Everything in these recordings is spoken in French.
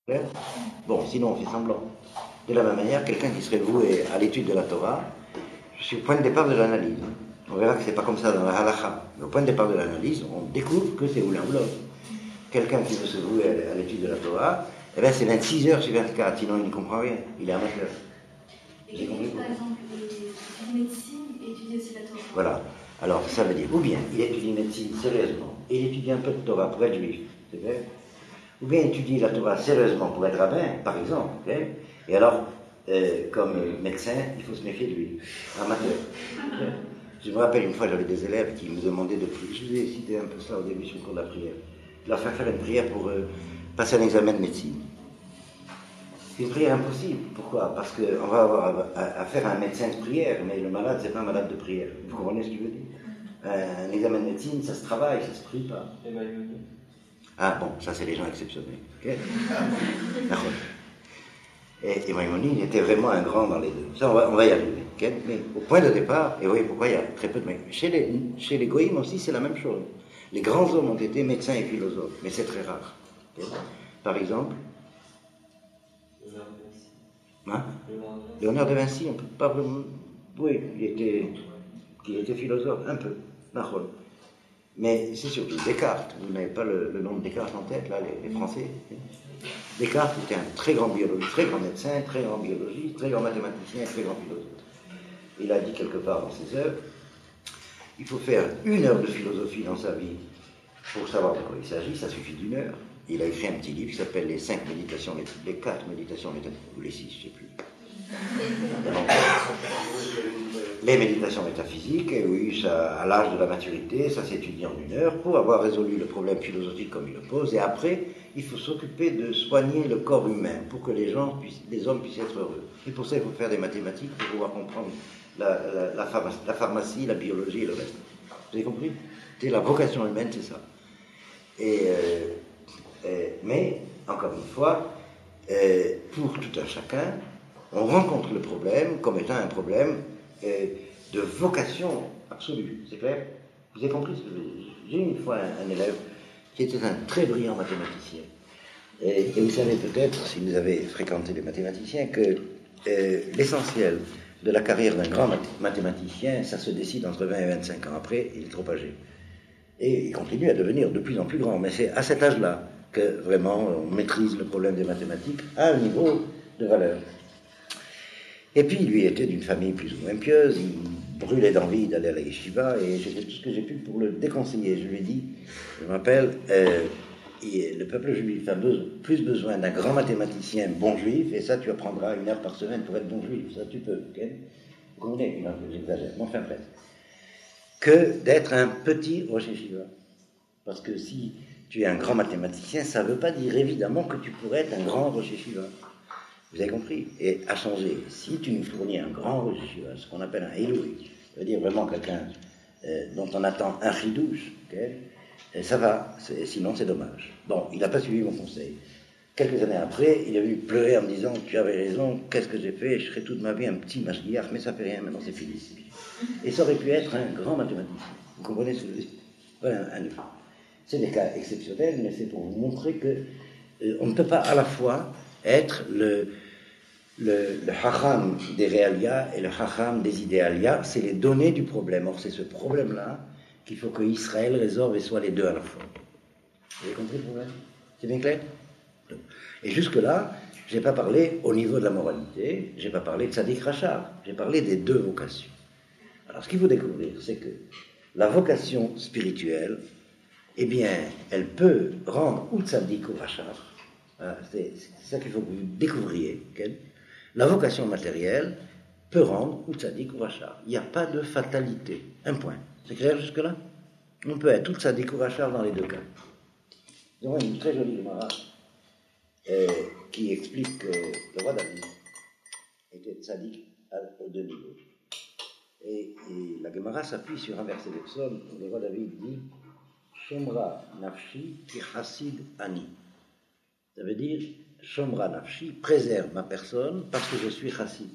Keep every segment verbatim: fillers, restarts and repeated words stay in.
Bon, sinon on fait semblant. De la même manière, quelqu'un qui serait voué à l'étude de la Torah, je suis au point de départ de l'analyse. On verra que c'est pas comme ça dans la halakha. Mais au point de départ de l'analyse, on découvre que c'est ou l'un ou l'autre. Quelqu'un qui veut se vouer à l'étude de la Torah, eh bien c'est vingt-six heures sur vingt-quatre, sinon il ne comprend rien. Il est amateur. J'ai compris. Par exemple, étudier médecine et étudier aussi la Torah. Voilà. Alors ça veut dire, ou bien il étudie médecine sérieusement, et il étudie un peu de Torah pour être juif, c'est vrai. Ou bien étudier la Torah sérieusement pour être rabbin, par exemple. Okay. Et alors, euh, comme médecin, il faut se méfier de lui, amateur. Okay. Je me rappelle une fois, j'avais des élèves qui me demandaient de prier. Je vous ai cité un peu ça au début sur le cours de la prière. De leur faire faire une prière pour euh, passer un examen de médecine. C'est une prière impossible. Pourquoi? Parce qu'on va avoir à, à faire un médecin de prière, mais le malade, c'est pas un malade de prière. Vous comprenez ce que je veux dire? Un, un examen de médecine, ça se travaille, ça se prie pas. Ah bon, ça c'est les gens exceptionnels. Okay. Et, et Maïmonide était vraiment un grand dans les deux. Ça, on va, on va y arriver. Okay. Mais au point de départ, et vous voyez pourquoi il y a très peu de mecs. Chez les, chez les goïms aussi, c'est la même chose. Les grands hommes ont été médecins et philosophes, mais c'est très rare. Okay. Par exemple, hein? Léonard de Vinci, on ne peut pas vraiment. Oui, il était, il était philosophe, un peu. Mais c'est surtout Descartes. Vous n'avez pas le, le nom de Descartes en tête, là, les, les Français. Descartes était un très grand biologiste, très grand médecin, très grand biologiste, très grand mathématicien, très grand philosophe. Il a dit quelque part dans ses œuvres, il faut faire une heure de philosophie dans sa vie pour savoir de quoi il s'agit, ça suffit d'une heure. Il a écrit un petit livre qui s'appelle Les cinq méditations, les quatre méditations métaphysiques, ou les six, je ne sais plus. Donc, les méditations métaphysiques, et oui, ça, à l'âge de la maturité, ça s'étudie en une heure pour avoir résolu le problème philosophique comme il le pose, et après, il faut s'occuper de soigner le corps humain pour que les gens puissent, les hommes puissent être heureux. Et pour ça, il faut faire des mathématiques pour pouvoir comprendre la, la, la, pharmacie, la pharmacie, la biologie et le reste. Vous avez compris? C'est la vocation humaine, c'est ça. Et, euh, euh, mais, encore une fois, euh, pour tout un chacun, on rencontre le problème comme étant un problème euh, de vocation absolue. C'est clair? Vous avez compris ce que je veux dire? J'ai une fois un, un élève qui était un très brillant mathématicien. Et, et vous savez peut-être, si vous avez fréquenté les mathématiciens, que euh, l'essentiel de la carrière d'un grand mathématicien, ça se décide entre vingt et vingt-cinq ans. Après, il est trop âgé. Et il continue à devenir de plus en plus grand. Mais c'est à cet âge-là que vraiment on maîtrise le problème des mathématiques à un niveau de valeur. Et puis, lui était d'une famille plus ou moins pieuse, il brûlait d'envie d'aller à la yeshiva, et j'ai fait tout ce que j'ai pu pour le déconseiller. Je lui ai dit, je m'appelle, euh, le peuple juif a be- plus besoin d'un grand mathématicien bon juif, et ça, tu apprendras une heure par semaine pour être bon juif, ça tu peux, ok? Vous comprenez? Non, j'exagère, mais enfin presque. Que d'être un petit Rosh Yeshiva. Parce que si tu es un grand mathématicien, ça ne veut pas dire évidemment que tu pourrais être un grand Rosh Yeshiva. Vous avez compris? Et à changer, si tu nous fournis un grand Rosh Yeshiva, ce qu'on appelle un Eloui, ça veut dire vraiment quelqu'un euh, dont on attend un chidouche, okay, ça va, c'est, sinon c'est dommage. Bon, il n'a pas suivi mon conseil. Quelques années après, il est venu pleurer en me disant, tu avais raison, qu'est-ce que j'ai fait? Je serai toute ma vie un petit mashgiach, mais ça fait rien, maintenant c'est fini. Et ça aurait pu être un grand mathématicien. Vous comprenez ce que je veux dire? Voilà, un, un, c'est des cas exceptionnels, mais c'est pour vous montrer que euh, on ne peut pas à la fois être le Le, le hacham des réalia et le hacham des idéalia, c'est les données du problème. Or, c'est ce problème-là qu'il faut que Israël résolve et soit les deux à la fois. Vous avez compris le problème? C'est bien clair? Et jusque-là, je n'ai pas parlé au niveau de la moralité, je n'ai pas parlé de Tzadik Rachar, j'ai parlé des deux vocations. Alors, ce qu'il faut découvrir, c'est que la vocation spirituelle, eh bien, elle peut rendre ou Tzadik ou Rachar. C'est, c'est ça qu'il faut que vous découvriez. Okay? La vocation matérielle peut rendre ou tzaddik ou rachar. Il n'y a pas de fatalité. Un point. C'est clair jusque-là? On peut être ou tzaddik ou rachar dans les deux cas. Nous avons une très jolie Gemara euh, qui explique que le roi David était tzaddik aux deux niveaux. Et, et la Gemara s'appuie sur un verset de psaume où le roi David dit Shomra nafshi ki chassid ani. Ça veut dire Shomra nafshi, préserve ma personne parce que je suis chassid.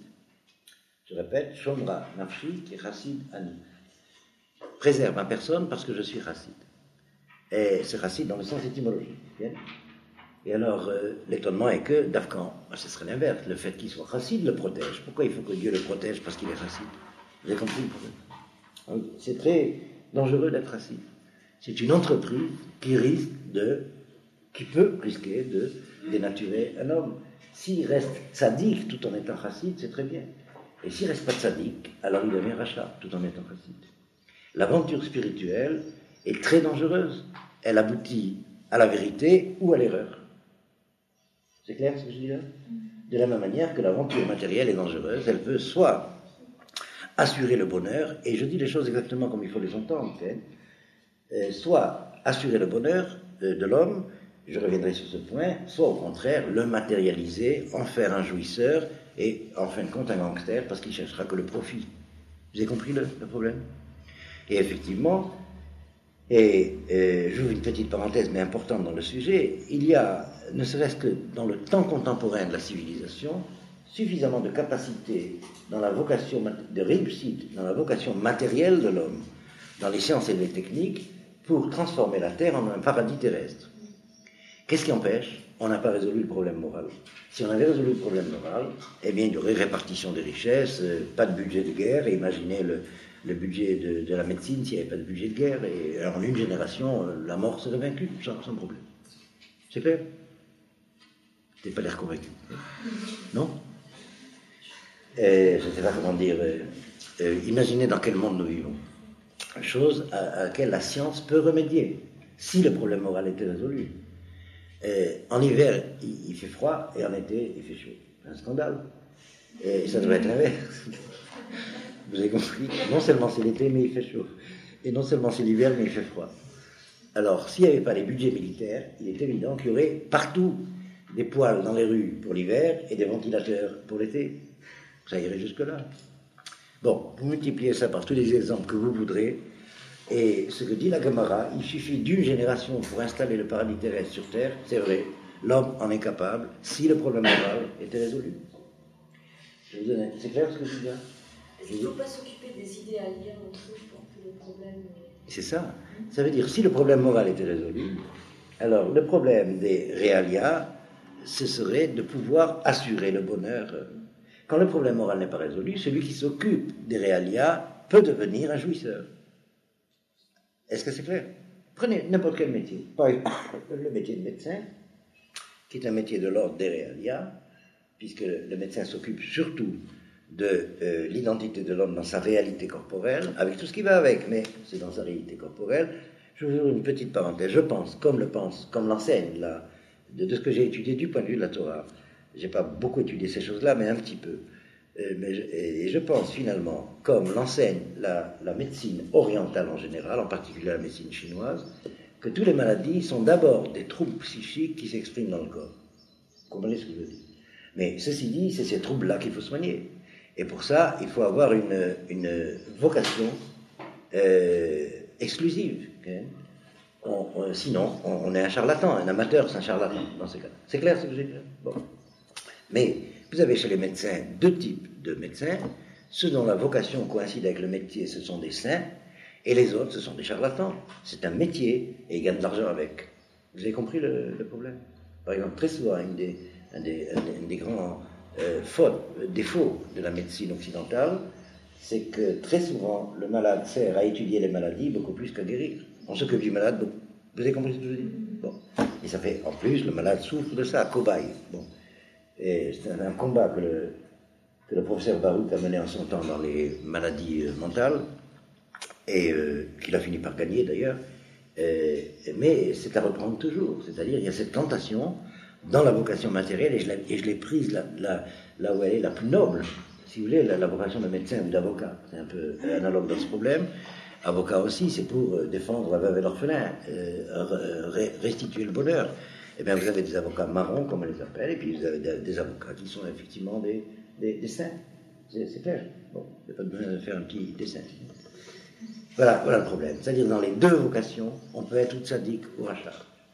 Je répète, Shomra nafshi qui est chassid ani. Préserve ma personne parce que je suis chassid. Et c'est chassid dans le sens étymologique. Bien. Et alors, euh, l'étonnement est que d'Afghan, ben, ce serait l'inverse. Le fait qu'il soit chassid le protège. Pourquoi il faut que Dieu le protège? Parce qu'il est chassid. Vous avez compris le problème? C'est très dangereux d'être chassid. C'est une entreprise qui risque de, qui peut risquer de dénaturer un homme. S'il reste sadique tout en étant chassid, c'est très bien. Et s'il ne reste pas sadique, alors il devient rachat tout en étant chassid. L'aventure spirituelle est très dangereuse. Elle aboutit à la vérité ou à l'erreur. C'est clair ce que je dis là? De la même manière que l'aventure matérielle est dangereuse, elle peut soit assurer le bonheur, et je dis les choses exactement comme il faut les entendre, euh, soit assurer le bonheur de, de l'homme, je reviendrai sur ce point, soit au contraire le matérialiser, en faire un jouisseur, et en fin de compte un gangster, parce qu'il ne cherchera que le profit. Vous avez compris le, le problème? Et effectivement, et euh, j'ouvre une petite parenthèse, mais importante dans le sujet, il y a, ne serait-ce que dans le temps contemporain de la civilisation, suffisamment de capacité dans la vocation de réussite, dans la vocation matérielle de l'homme, dans les sciences et les techniques, pour transformer la Terre en un paradis terrestre. Qu'est-ce qui empêche? On n'a pas résolu le problème moral. Si on avait résolu le problème moral, eh bien, il y aurait répartition des richesses, euh, pas de budget de guerre, et imaginez le, le budget de, de la médecine s'il n'y avait pas de budget de guerre, et en une génération, euh, la mort serait vaincue, sans, sans problème. C'est clair? Tu n'as pas l'air convaincu. Non? Et, je ne sais pas comment dire. Euh, euh, imaginez dans quel monde nous vivons. Chose à, à laquelle la science peut remédier, si le problème moral était résolu. Et en hiver, il, il fait froid, et en été, il fait chaud. C'est un scandale. Et ça devrait être l'inverse. Vous avez compris? Non seulement c'est l'été, mais il fait chaud. Et non seulement c'est l'hiver, mais il fait froid. Alors, s'il n'y avait pas les budgets militaires, il est évident qu'il y aurait partout des poêles dans les rues pour l'hiver et des ventilateurs pour l'été. Ça irait jusque-là. Bon, vous multipliez ça par tous les exemples que vous voudrez, et ce que dit la Gemara, il suffit d'une génération pour installer le paradis terrestre sur Terre, c'est vrai, l'homme en est capable, si le problème moral était résolu. Je vous donne, c'est clair ce que je dis là? Est-ce qu'il ne faut pas s'occuper des idéaliens entre eux pour que le problème... C'est ça. Ça veut dire, si le problème moral était résolu, alors le problème des réalia, ce serait de pouvoir assurer le bonheur. Quand le problème moral n'est pas résolu, celui qui s'occupe des réalia peut devenir un jouisseur. Est-ce que c'est clair? Prenez n'importe quel métier. Par exemple, le métier de médecin, qui est un métier de l'ordre des réalia, puisque le médecin s'occupe surtout de euh, l'identité de l'homme dans sa réalité corporelle, avec tout ce qui va avec, mais c'est dans sa réalité corporelle. Je vous ouvre une petite parenthèse. Je pense, comme le pense, comme l'enseigne, là, de, de ce que j'ai étudié du point de vue de la Torah. J'ai pas beaucoup étudié ces choses-là, mais un petit peu. Euh, mais je, et je pense finalement, comme l'enseigne la, la médecine orientale en général, en particulier la médecine chinoise, que toutes les maladies sont d'abord des troubles psychiques qui s'expriment dans le corps. Vous comprenez ce que je veux dire? Mais ceci dit, c'est ces troubles-là qu'il faut soigner. Et pour ça, il faut avoir une, une vocation euh, exclusive. Okay? On, on, sinon, on, on est un charlatan, un amateur, c'est un charlatan dans ce cas. C'est clair ce que j'ai dit? Bon. Mais vous avez chez les médecins deux types de médecins. Ceux dont la vocation coïncide avec le métier, ce sont des saints, et les autres, ce sont des charlatans. C'est un métier, et ils gagnent de l'argent avec. Vous avez compris le, le problème? Par exemple, très souvent, une des, un, des, un, des, un des grands euh, fautes, euh, défauts de la médecine occidentale, c'est que très souvent, le malade sert à étudier les maladies beaucoup plus qu'à guérir. On s'occupe du malade, donc, vous avez compris ce que je dis? Bon. Et ça fait, en plus, le malade souffre de ça, cobaye. Bon. Et c'est un, un combat que le, que le professeur Baruch a mené en son temps dans les maladies euh, mentales, et euh, qu'il a fini par gagner d'ailleurs, euh, mais c'est à reprendre toujours. C'est-à-dire, il y a cette tentation dans la vocation matérielle, et je l'ai, et je l'ai prise là, là, là où elle est la plus noble, si vous voulez, la, la vocation de médecin ou d'avocat. C'est un peu analogue dans ce problème. Avocat aussi, c'est pour euh, défendre la veuve et l'orphelin, euh, ré, restituer le bonheur. Eh bien, vous avez des avocats marrons, comme on les appelle, et puis vous avez des, des avocats qui sont effectivement des, des, des saints. C'est, c'est clair. Bon, il n'y a pas besoin de faire un petit dessin. Voilà, voilà le problème. C'est-à-dire, dans les deux vocations, on peut être ou tzaddik ou rachat.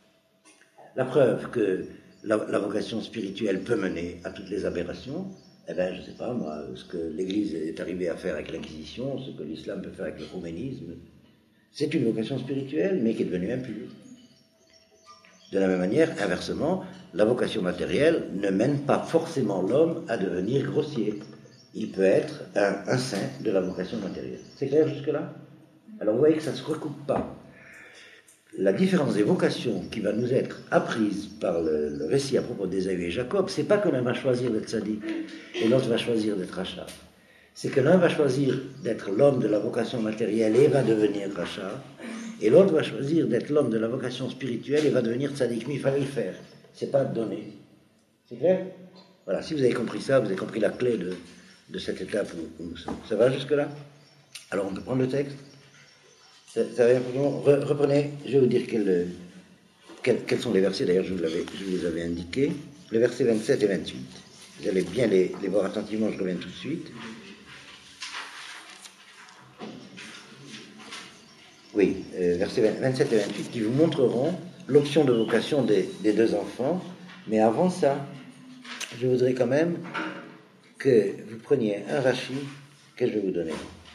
La preuve que la, la vocation spirituelle peut mener à toutes les aberrations, eh bien, je ne sais pas, moi, ce que l'Église est arrivée à faire avec l'Inquisition, ce que l'islam peut faire avec le rouménisme, c'est une vocation spirituelle, mais qui est devenue impure. De la même manière, inversement, la vocation matérielle ne mène pas forcément l'homme à devenir grossier. Il peut être un, un saint de la vocation matérielle. C'est clair jusque-là? Alors vous voyez que ça ne se recoupe pas. La différence des vocations qui va nous être apprise par le, le récit à propos d'Ésaü et Jacob, c'est pas que l'un va choisir d'être sadique et l'autre va choisir d'être rachat. C'est que l'un va choisir d'être l'homme de la vocation matérielle et va devenir rachat, et l'autre va choisir d'être l'homme de la vocation spirituelle et va devenir tzaddik. Mais il fallait le faire. C'est pas donné. C'est clair? Voilà, si vous avez compris ça, vous avez compris la clé de, de cette étape où, où nous sommes. Ça va jusque-là? Alors on peut prendre le texte. Ça, ça va, reprenez, je vais vous dire quel, quel, quels sont les versets, d'ailleurs je vous, je vous les avais indiqués. Les versets vingt-sept et vingt-huit. Vous allez bien les, les voir attentivement, je reviens tout de suite. Oui, euh, versets vingt-sept et vingt-huit qui vous montreront l'option de vocation des, des deux enfants. Mais avant ça, je voudrais quand même que vous preniez un Rashi que je vais vous donner.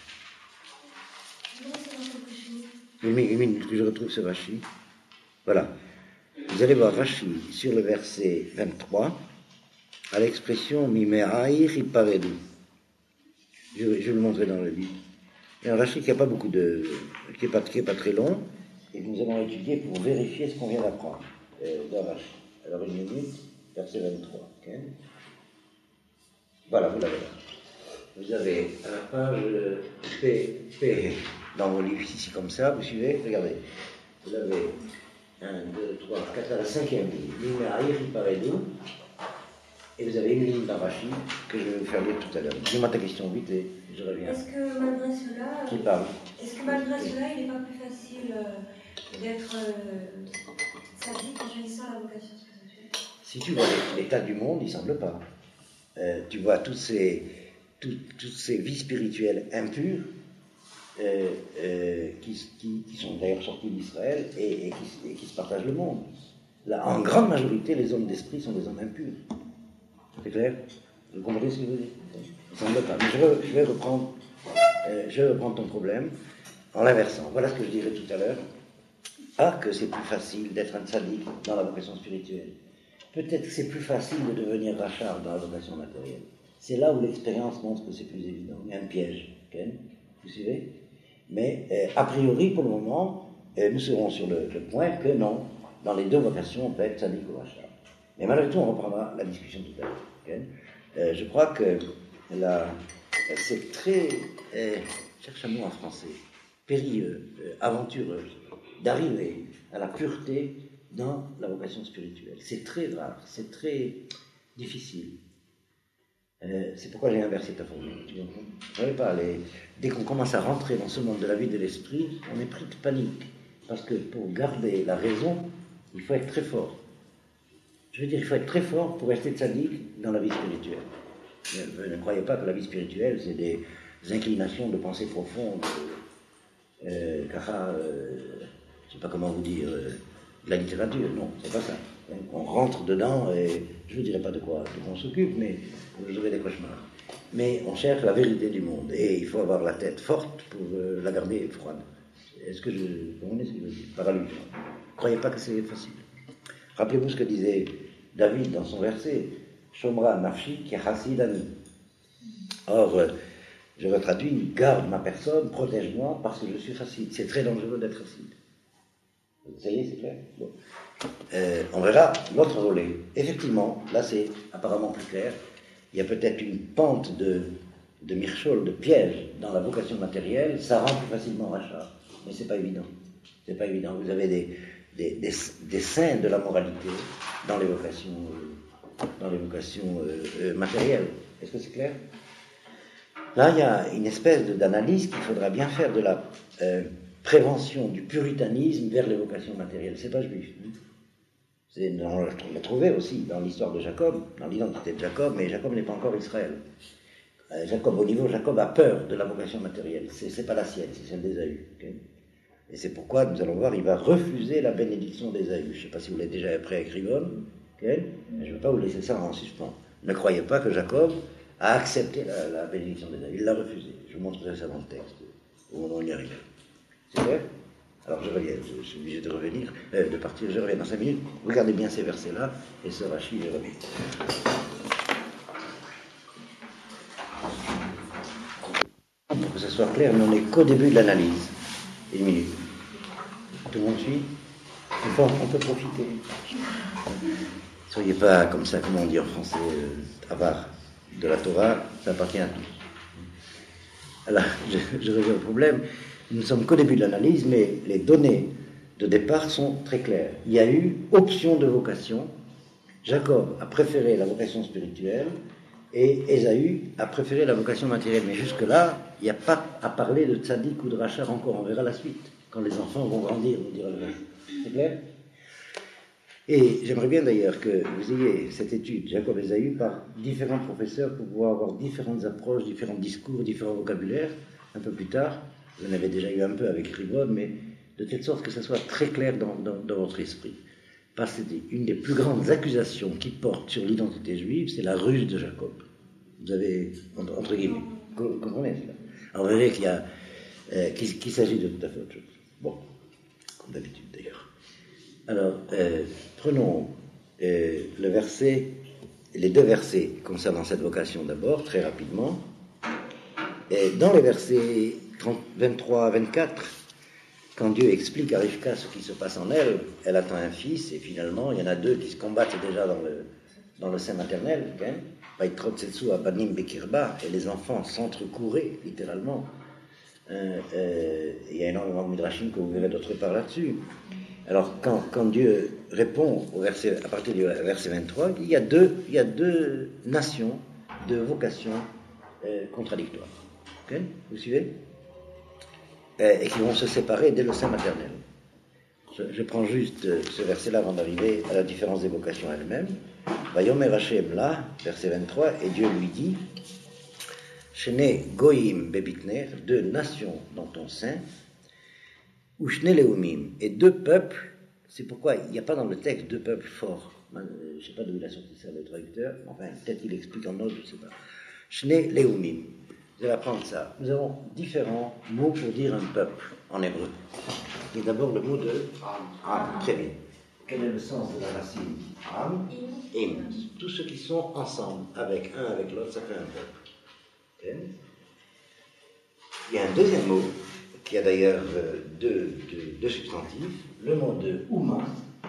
Une minute, une minute que je retrouve ce Rashi. Voilà. Vous allez voir Rashi sur le verset vingt-trois à l'expression Mime'aïr iparedu. Je, je vais le montrer dans le livre. C'est un Rashi qui n'a pas beaucoup de. qui n'est pas, pas très long, et que nous allons étudier pour vérifier ce qu'on vient d'apprendre euh, dans Rashi. Alors une minute, verset vingt-trois. Okay. Voilà, vous l'avez là. Vous avez à la page P, P dans vos livres ici comme ça, vous suivez, regardez. Vous avez un, deux, trois, quatre, à la cinquième ligne. Mime'aïr iparedu. Et vous avez une ligne dans Rashi que je vais vous faire lire tout à l'heure. Dis-moi ta question vite et je reviens. Est-ce que malgré cela, Qui parle? Est-ce que malgré cela, il n'est pas plus facile euh, d'être euh, sadique en choisissant la vocation spirituelle? Si tu vois l'état du monde, il ne semble pas. Euh, tu vois toutes ces, tout, toutes ces vies spirituelles impures euh, euh, qui, qui, qui sont d'ailleurs sorties d'Israël et, et, qui, et qui se partagent le monde. Là, en grande majorité, les hommes d'esprit sont des hommes impurs. C'est clair? Vous comprenez ce que je veux dire? Il ne semble pas. Mais je, re, je vais reprendre, euh, je vais reprendre ton problème en l'inversant. Voilà ce que je dirais tout à l'heure. Ah, que c'est plus facile d'être un tzaddik dans la vocation spirituelle. Peut-être que c'est plus facile de devenir rachat dans la vocation matérielle. C'est là où l'expérience montre que c'est plus évident. Il y a un piège. Okay? Vous suivez? Mais euh, a priori, pour le moment, euh, nous serons sur le, le point que non, dans les deux vocations, on peut être tzaddik ou rachat. Mais malgré tout, on reprendra la discussion tout à l'heure. Okay? Euh, je crois que la, c'est très, euh, cherche un mot en français, périlleux, euh, aventureux, d'arriver à la pureté dans la vocation spirituelle. C'est très rare, c'est très difficile. Euh, c'est pourquoi j'ai inversé ta formule. Vous ne savez pas, les, dès qu'on commence à rentrer dans ce monde de la vie de l'esprit, on est pris de panique. Parce que pour garder la raison, il faut être très fort. Je veux dire, il faut être très fort pour rester tzaddik dans la vie spirituelle. Ne, ne croyez pas que la vie spirituelle, c'est des inclinations de pensée profonde, euh, cacha, euh, je ne sais pas comment vous dire, euh, de la littérature. Non, c'est pas ça. On rentre dedans et je ne dirais pas de quoi, de quoi on s'occupe, mais vous aurez des cauchemars. Mais on cherche la vérité du monde et il faut avoir la tête forte pour euh, la garder froide. Est-ce que je... Vous comprenez ce que je veux dire? Par allusion. Ne croyez pas que c'est facile. Rappelez-vous ce que disait David dans son verset, Shomra nafshi ki hasidani. Or, euh, je retraduis, garde ma personne, protège-moi parce que je suis chassid. C'est très dangereux d'être chassid. Ça y est, c'est clair? Bon. Euh, on verra l'autre volet. Effectivement, là c'est apparemment plus clair. Il y a peut-être une pente de, de mirchol, de piège dans la vocation matérielle. Ça rend plus facilement rachat. Mais c'est pas évident. C'est pas évident. Vous avez des Des, des, des saints de la moralité dans les vocations, euh, dans les vocations euh, euh, matérielles. Est-ce que c'est clair? Là, il y a une espèce de, d'analyse qu'il faudra bien faire de la euh, prévention du puritanisme vers les vocations matérielles. C'est pas juif. Hein? C'est, on l'a trouvé aussi dans l'histoire de Jacob, dans l'identité de Jacob, mais Jacob n'est pas encore Israël. Euh, Jacob, au niveau, Jacob a peur de la vocation matérielle. C'est, c'est pas la sienne, c'est celle d'Ésaü. Okay? Et c'est pourquoi, nous allons voir, il va refuser la bénédiction d'Ésaü. Je ne sais pas si vous l'avez déjà appris avec Rivon, okay? Mais je ne veux pas vous laisser ça en suspens. Ne croyez pas que Jacob a accepté la, la bénédiction d'Ésaü. Il l'a refusée. Je vous montrerai ça dans le texte, au moment où on y arrive. C'est clair? Alors je reviens, je, je suis obligé de revenir, euh, de partir, je reviens dans cinq minutes. Regardez bien ces versets-là, et ce Rashi, je reviens. Pour que ce soit clair, mais on n'est qu'au début de l'analyse. Une minute. Tout le monde suit? Enfin, on peut profiter. Soyez pas comme ça, comme on dit en français, euh, avare de la Torah, ça appartient à tous. Alors, je, je reviens au problème. Nous ne sommes qu'au début de l'analyse, mais les données de départ sont très claires. Il y a eu option de vocation. Jacob a préféré la vocation spirituelle et Ésaü a préféré la vocation matérielle. Mais jusque-là, il n'y a pas à parler de tzaddik ou de rachar encore. On verra la suite, quand les enfants vont grandir, on dira le reste. C'est clair? Et j'aimerais bien d'ailleurs que vous ayez cette étude, Jacob et Ésaü, par différents professeurs pour pouvoir avoir différentes approches, différents discours, différents vocabulaires, un peu plus tard. Vous en avez déjà eu un peu avec Ribon, mais de telle sorte que ça soit très clair dans, dans, dans votre esprit. Parce que une des plus grandes accusations qui portent sur l'identité juive, c'est la ruse de Jacob. Vous avez, entre, entre guillemets, vous comprenez cela? Alors vous verrez qu'il y a, euh, qu'il, qu'il s'agit de tout à fait autre chose. Bon, comme d'habitude d'ailleurs. Alors, euh, prenons euh, le verset, les deux versets concernant cette vocation d'abord, très rapidement. Et dans les versets vingt-trois à vingt-quatre, quand Dieu explique à Rivka ce qui se passe en elle, elle attend un fils, et finalement, il y en a deux qui se combattent déjà dans le, dans le sein maternel, hein, et les enfants s'entrecouraient, littéralement. Euh, euh, il y a énormément de midrashim que vous verrez d'autre part là-dessus. Alors, quand, quand Dieu répond au verset, à partir du verset vingt-trois, il y a deux, il y a deux nations, deux vocations euh, contradictoires. Okay? Vous suivez? euh, Et qui vont se séparer dès le sein maternel. Je, je prends juste ce verset-là avant d'arriver à la différence des vocations elles-mêmes. Vayomer Hashem là, verset vingt-trois, et Dieu lui dit, Shene goyim bebitner, deux nations dans ton sein, ou Shne leumim, et deux peuples. C'est pourquoi il n'y a pas dans le texte deux peuples forts. Je ne sais pas d'où il a sorti ça, le traducteur, enfin, peut-être qu'il explique en autre, je ne sais pas. Shne leumim. Vous allez apprendre ça. Nous avons différents mots pour dire un peuple en hébreu. Et d'abord le mot de Am. Très bien. Quel est le sens de la racine Am? Im. Tous ceux qui sont ensemble, avec un, avec l'autre, ça fait un peuple. Okay. Il y a un deuxième mot, qui a d'ailleurs euh, deux, deux, deux substantifs, le mot de Ouma,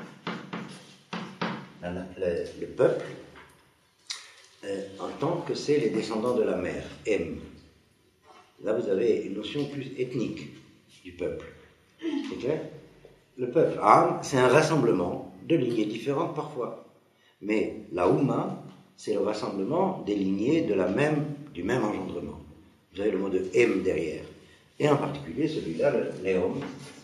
la, la, le peuple, euh, en tant que c'est les descendants de la mère, M. Là, vous avez une notion plus ethnique du peuple. C'est clair? Le peuple, Am, c'est un rassemblement de lignées différentes parfois. Mais la Ouma, c'est le rassemblement des lignées de la même, du même engendrement. Vous avez le mot de M derrière. Et en particulier celui-là, le Léom,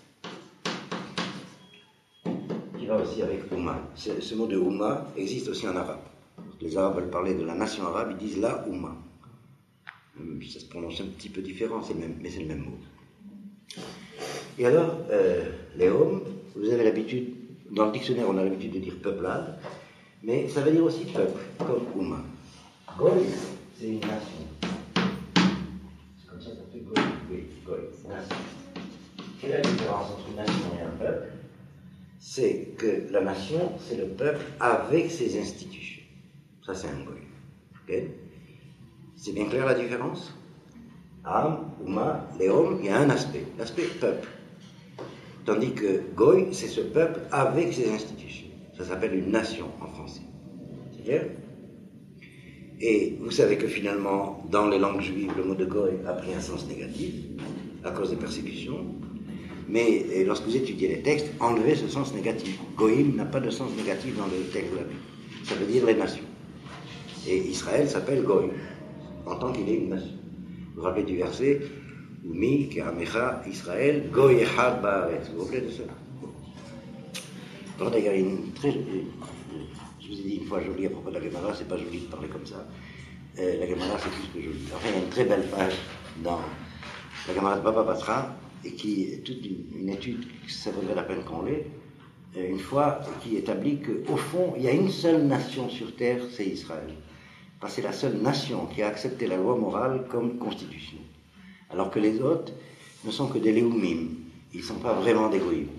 qui va aussi avec Ouma. Ce, ce mot de Ouma existe aussi en arabe. Les Arabes veulent parler de la nation arabe, ils disent la Ouma. Ça se prononce un petit peu différent, c'est le même, mais c'est le même mot. Et alors, euh, Léom, vous avez l'habitude, dans le dictionnaire on a l'habitude de dire peuplade, mais ça veut dire aussi peuple, comme Ouma. Goy, c'est une nation. C'est comme ça que ça fait Goy. Oui, Goy, nation. Quelle est la différence entre une nation et un peuple? C'est que la nation, c'est le peuple avec ses institutions. Ça, c'est un Goy. Okay? C'est bien clair la différence? Am, Ouma, Léom, il y a un aspect, l'aspect peuple. Tandis que Goy, c'est ce peuple avec ses institutions. Ça s'appelle une nation en français. C'est clair? Et vous savez que finalement, dans les langues juives, le mot de Goy a pris un sens négatif à cause des persécutions. Mais lorsque vous étudiez les textes, enlevez ce sens négatif. Goïm n'a pas de sens négatif dans le texte de la Bible. Ça veut dire les nations. Et Israël s'appelle Goy, en tant qu'il est une nation. Vous vous rappelez du verset Umi, Ke'amecha, Israël, Goy Echad Ba'aretz. Vous vous rappelez de cela? Alors d'ailleurs, il y a une très... Je vous ai dit une fois joli à propos de la Gemara, c'est pas joli de parler comme ça. Euh, la Gemara, c'est plus que joli. Enfin, il y a une très belle page dans la Gemara de Baba Batra, et qui est toute une, une étude, ça vaudrait la peine qu'on l'ait, une fois, qui établit qu'au fond, il y a une seule nation sur terre, c'est Israël. Parce que c'est la seule nation qui a accepté la loi morale comme constitution. Alors que les autres ne sont que des léoumim, ils ne sont pas vraiment des goïms.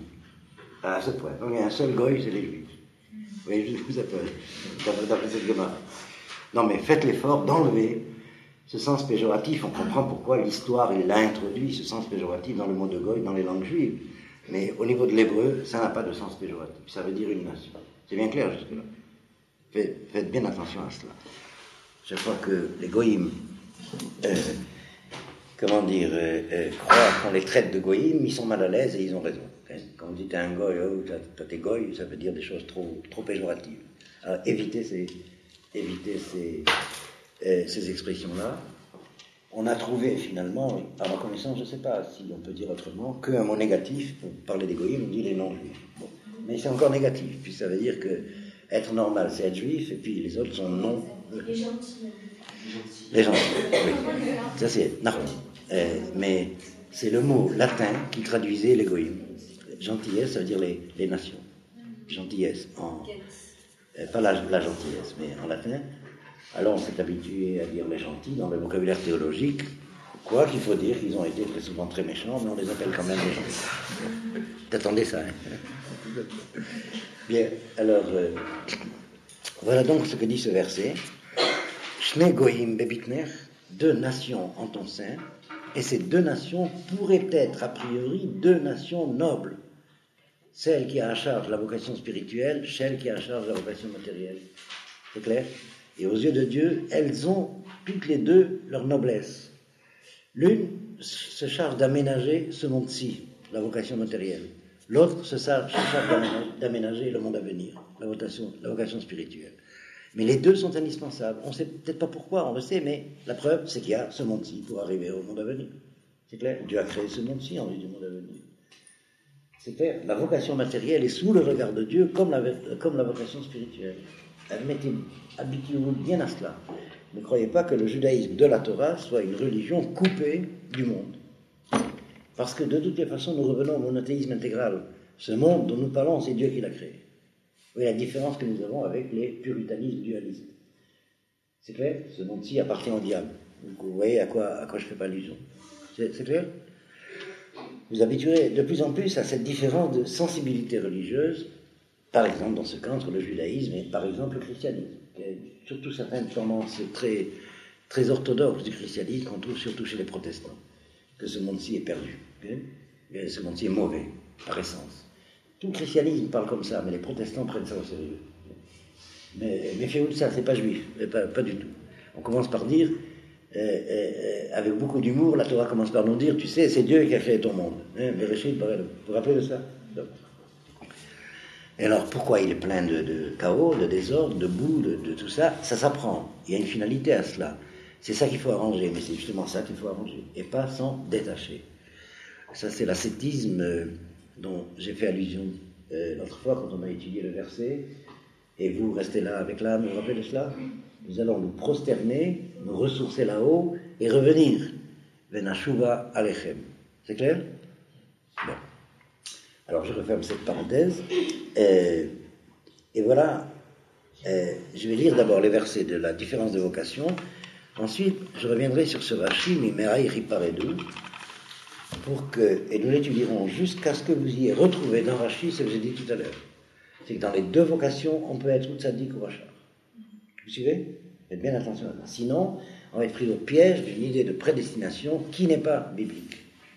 À ce point. Donc il y a un seul goï, c'est les juifs. Vous voyez, je vous appelle, d'après cette Gemara. Non, mais faites l'effort d'enlever ce sens péjoratif. On comprend pourquoi l'histoire, il l'a introduit, ce sens péjoratif dans le mot de goï, dans les langues juives. Mais au niveau de l'hébreu, ça n'a pas de sens péjoratif. Ça veut dire une nation. C'est bien clair jusque-là. Faites, faites bien attention à cela. Chaque fois que les goïms, euh, comment dire, euh, euh, croient qu'on les traite de goïms, ils sont mal à l'aise et ils ont raison. Quand vous dites à un goï, oh, toi t'es goï, ça veut dire des choses trop, trop péjoratives. Alors évitez ces, évitez ces, euh, ces expressions-là. On a trouvé finalement, par ma connaissance, je ne sais pas si on peut dire autrement, qu'un mot négatif, pour parler des goïms, on dit les non-juifs. Bon. Mais c'est encore négatif, puis ça veut dire que être normal, c'est être juif, et puis les autres sont non. Les gentils. Les gentils, oui. Ça c'est narron. Euh, mais c'est le mot latin qui traduisait les goïms. Gentillesse, ça veut dire les, les nations. Gentillesse, en, euh, pas la, la gentillesse, mais en latin. Alors on s'est habitué à dire les gentils dans le vocabulaire théologique, quoi qu'il faut dire qu'ils ont été très souvent très méchants, mais on les appelle quand même les gentils. T'attendais ça, hein? Bien, alors, euh, voilà donc ce que dit ce verset. Shne goïm bebitner, deux nations en ton sein, et ces deux nations pourraient être a priori deux nations nobles. Celle qui a à charge la vocation spirituelle, celle qui a à charge la vocation matérielle. C'est clair? Et aux yeux de Dieu, elles ont toutes les deux leur noblesse. L'une se charge d'aménager ce monde-ci, la vocation matérielle. L'autre se charge d'aménager le monde à venir, la vocation, la vocation spirituelle. Mais les deux sont indispensables. On ne sait peut-être pas pourquoi, on le sait, mais la preuve, c'est qu'il y a ce monde-ci pour arriver au monde à venir. C'est clair? Dieu a créé ce monde-ci en vue du monde à venir. C'est clair? La vocation matérielle est sous le regard de Dieu comme la, comme la vocation spirituelle. Habituez-vous bien à cela. Ne croyez pas que le judaïsme de la Torah soit une religion coupée du monde. Parce que de toutes les façons, nous revenons au monothéisme intégral. Ce monde dont nous parlons, c'est Dieu qui l'a créé. Vous voyez la différence que nous avons avec les puritanismes dualistes. C'est clair? Ce monde-ci appartient au diable. Donc vous voyez à quoi, à quoi je fais pas allusion. C'est, c'est clair? Vous habituerez de plus en plus à cette différence de sensibilité religieuse, par exemple dans ce cas entre le judaïsme et par exemple le christianisme. Surtout certaines tendances très, très orthodoxes du christianisme qu'on trouve surtout chez les protestants. Que ce monde-ci est perdu. Okay? Ce monde-ci est mauvais, par essence. Tout le christianisme parle comme ça, mais les protestants prennent ça au sérieux. Mais méfiez-vous de ça, c'est pas juif, pas, pas du tout. On commence par dire, euh, euh, avec beaucoup d'humour, la Torah commence par nous dire, tu sais, c'est Dieu qui a créé ton monde. Hein, Bereshit, vous vous rappelez de ça? Donc. Et alors, pourquoi il est plein de, de chaos, de désordre, de boue, de, de tout ça? Ça s'apprend. Il y a une finalité à cela. C'est ça qu'il faut arranger, mais c'est justement ça qu'il faut arranger, et pas s'en détacher. Ça, c'est l'ascétisme euh, dont j'ai fait allusion euh, l'autre fois quand on a étudié le verset, et vous restez là avec l'âme, vous vous rappelez de cela? Nous allons nous prosterner, nous ressourcer là-haut, et revenir. Venashuva alechem. C'est clair? Bon. Alors je referme cette parenthèse, euh, et voilà, euh, je vais lire d'abord les versets de la différence de vocation. Ensuite, je reviendrai sur ce Rashi, Mimerai Riparedu, pour que, et nous l'étudierons jusqu'à ce que vous ayez retrouvé dans Rashi ce que j'ai dit tout à l'heure. C'est que dans les deux vocations, on peut être ou tzaddik ou rachar. Vous suivez? Faites bien attention à ça. Sinon, on va être pris au piège d'une idée de prédestination qui n'est pas biblique.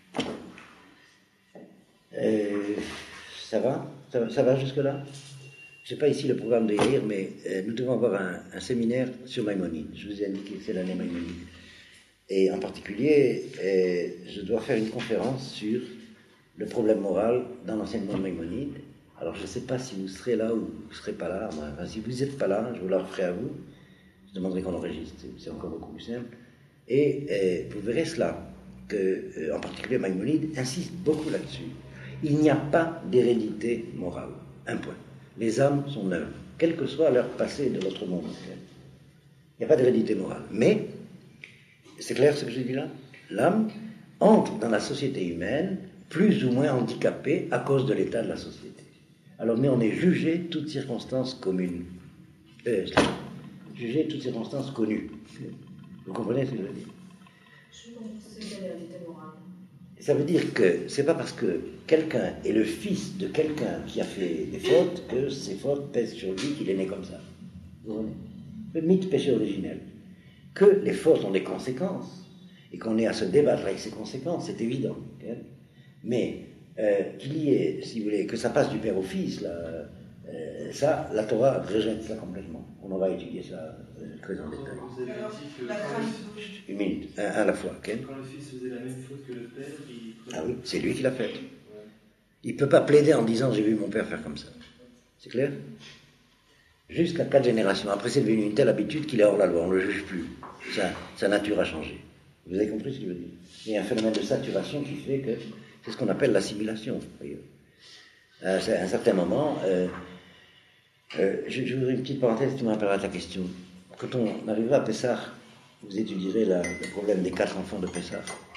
Euh, ça va? Ça va, ça va jusque-là? Je n'ai pas ici le programme de Yair, mais euh, nous devons avoir un, un séminaire sur Maïmonide. Je vous ai indiqué que c'est l'année Maïmonide. Et en particulier, euh, je dois faire une conférence sur le problème moral dans l'enseignement de Maïmonide. Alors je ne sais pas si vous serez là ou vous ne serez pas là. Enfin, si vous n'êtes pas là, je vous la referai à vous. Je demanderai qu'on enregistre, c'est encore beaucoup plus simple. Et euh, vous verrez cela, que, euh, en particulier Maïmonide insiste beaucoup là-dessus. Il n'y a pas d'hérédité morale. Un point. Les âmes sont neuves, quel que soit leur passé de l'autre monde. Il n'y a pas d'hérédité morale. Mais, c'est clair ce que je dis là? L'âme entre dans la société humaine plus ou moins handicapée à cause de l'état de la société. Alors, mais on est jugé toutes circonstances communes. Euh, jugé toutes circonstances connues. Vous comprenez ce que je veux dire? Je pense que c'est l'hérédité morale. Ça veut dire que c'est pas parce que quelqu'un est le fils de quelqu'un qui a fait des fautes que ces fautes pèsent sur lui, qu'il est né comme ça. Vous voyez ? Le mythe péché originel. Que les fautes ont des conséquences et qu'on ait à se débattre avec ces conséquences, c'est évident. Okay ? Mais euh, qu'il y ait, si vous voulez, que ça passe du père au fils, là, euh, ça, la Torah rejette ça complètement. On va étudier ça euh, très en détail. Une minute, un, un à la fois. Okay ? Quand le fils faisait la même faute que le père, il... Ah oui, c'est lui qui l'a faite. Il ne peut pas plaider en disant « j'ai vu mon père faire comme ça ». C'est clair ? Jusqu'à quatre générations. Après, c'est devenu une telle habitude qu'il est hors la loi, on ne le juge plus. Sa, sa nature a changé. Vous avez compris ce que je veux dire ? Il y a un phénomène de saturation qui fait que c'est ce qu'on appelle l'assimilation. À un certain moment, euh, euh, je, je vous ouvre une petite parenthèse qui me rappellera ta question. Quand on arrivera à Pessah, vous étudierez la, le problème des quatre enfants de Pessah.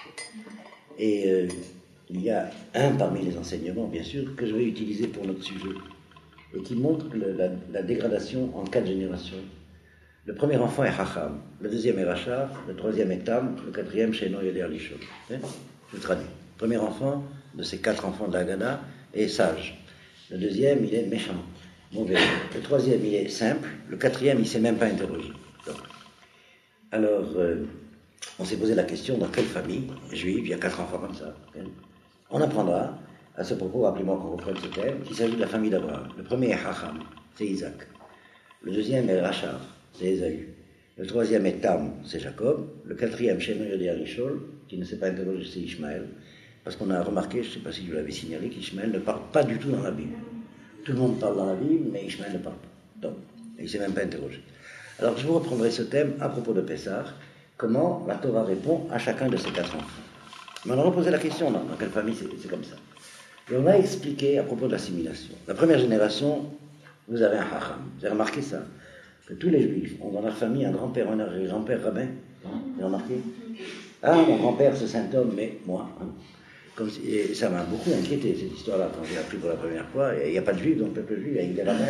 Et euh, il y a un parmi les enseignements, bien sûr, que je vais utiliser pour notre sujet, et qui montre le, la, la dégradation en quatre générations. Le premier enfant est Chacham, le deuxième est Rachar, le troisième est Tam, le quatrième Sheno Yoder Lishon. Je vous traduis. Le premier enfant de ces quatre enfants de la Haggadah est sage. Le deuxième, il est méchant, mauvais. Le troisième, il est simple. Le quatrième, il ne s'est même pas interrogé. Donc, alors, euh, on s'est posé la question, dans quelle famille juive il y a quatre enfants comme ça? On apprendra, à ce propos, rappelez-moi qu'on reprenne ce thème, qu'il s'agit de la famille d'Abraham. Le premier est Chacham, c'est Isaac. Le deuxième est Rachar, c'est Ésaü. Le troisième est Tam, c'est Jacob. Le quatrième, Sheno Yoder Lishon, qui ne s'est pas interrogé, c'est Ishmaël. Parce qu'on a remarqué, je ne sais pas si je l'avais signalé, qu'Ishmaël ne parle pas du tout dans la Bible. Tout le monde parle dans la Bible, mais Ishmaël ne parle pas. Donc, il ne s'est même pas interrogé. Alors, je vous reprendrai ce thème à propos de Pessah, comment la Torah répond à chacun de ces quatre enfants. Mais on a reposé la question, dans, dans quelle famille c'est, c'est comme ça. Et on a expliqué à propos de l'assimilation. La première génération, vous avez un Chacham. Vous avez remarqué ça? Que tous les Juifs ont dans leur famille un grand-père, un grand-père rabbin. Vous avez remarqué? Ah, mon grand-père, ce saint homme, mais moi. Hein. Comme si, et ça m'a beaucoup inquiété, cette histoire-là, quand j'ai appris pour la première fois. Il n'y a pas de Juifs dans le peuple juif, avec des rabbins.